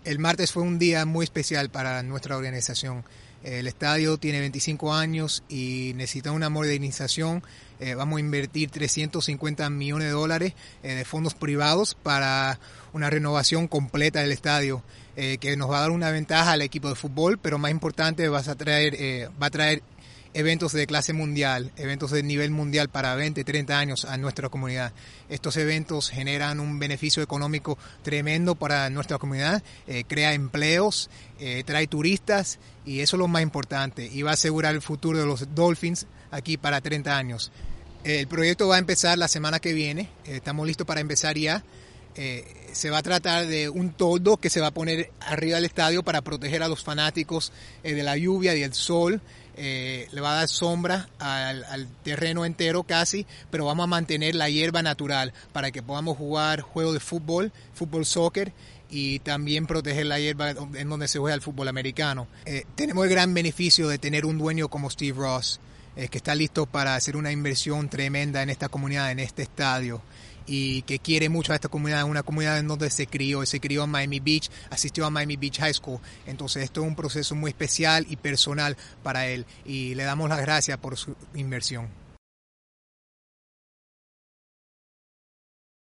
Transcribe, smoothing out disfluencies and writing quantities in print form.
El martes fue un día muy especial para nuestra organización. El estadio tiene 25 años y necesita una modernización. Vamos a invertir $350 millones de fondos privados para una renovación completa del estadio, que nos va a dar una ventaja al equipo de fútbol, pero más importante va a traer eventos de clase mundial, eventos de nivel mundial para 20, 30 años a nuestra comunidad. Estos eventos generan un beneficio económico tremendo para nuestra comunidad, crea empleos, trae turistas y eso es lo más importante y va a asegurar el futuro de los Dolphins aquí para 30 años. El proyecto va a empezar la semana que viene, estamos listos para empezar ya. Se va a tratar de un toldo que se va a poner arriba del estadio para proteger a los fanáticos de la lluvia y del sol. Le va a dar sombra al terreno entero casi, pero vamos a mantener la hierba natural para que podamos jugar juegos de fútbol, soccer, y también proteger la hierba en donde se juega el fútbol americano. Tenemos el gran beneficio de tener un dueño como Steve Ross, que está listo para hacer una inversión tremenda en esta comunidad, en este estadio, y que quiere mucho a esta comunidad, una comunidad en donde se crió en Miami Beach, asistió a Miami Beach High School. Entonces esto es un proceso muy especial y personal para él y le damos las gracias por su inversión.